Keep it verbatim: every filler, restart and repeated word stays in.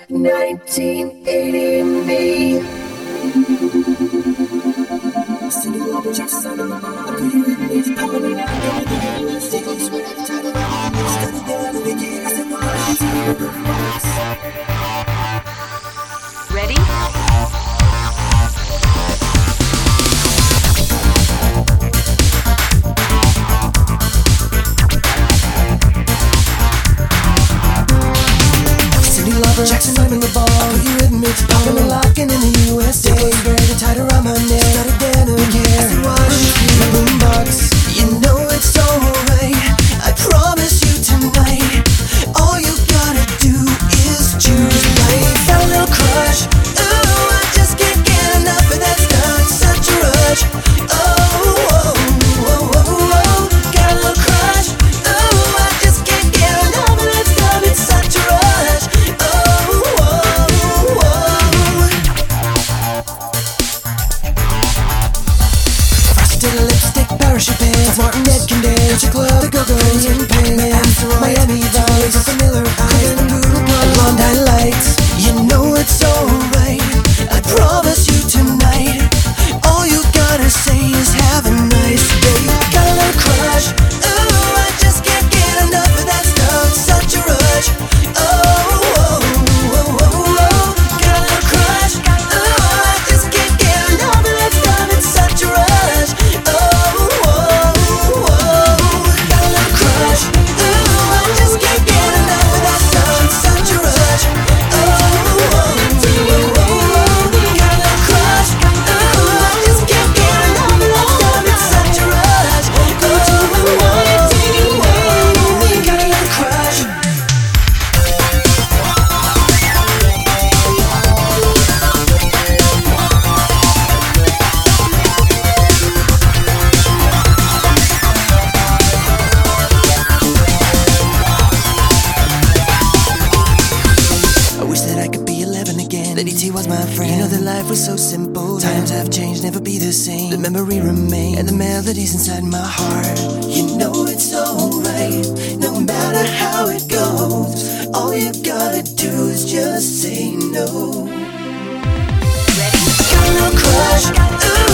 nineteen eighty me. City lobby, just son of a mom. Put you in me, power me out. Everything you stick on sweat at the time of my study down to begin. I said, why I see you the fox. Ready? Jackson, I'm in the ball. Put you with me, popping and locking in the U S A. Very tight around my neck. Got a denim hair. I wash my boombox. You know it's alright. I promise you tonight. All you gotta do is choose life. Got a little crush. Ooh, I just can't get enough of that stuff. Such a rush. Oh, oh, oh, oh, oh. Got a little crush. Ooh, I just can't get enough of that stuff. It's such a rush. Parachute pants, Martin Ed can dance. Your club, the go-go's in pain. Miami Vice, with Miller High, and blonde highlights. You know it's alright. I promise you tonight. All you gotta say is have a nice day. Got a little crush. Ooh, I just can't get enough of that stuff. Such a rush. Oh, oh, oh, oh, oh. Got a little crush. Ooh, I just can't get enough of that stuff. It's such a rush. That E T was my friend. You know that life was so simple. Times have changed, never be the same. The memory remains, and the melodies inside my heart. You know it's alright, no matter how it goes. All you gotta do is just say no. Ready? Got a little crush. Ooh.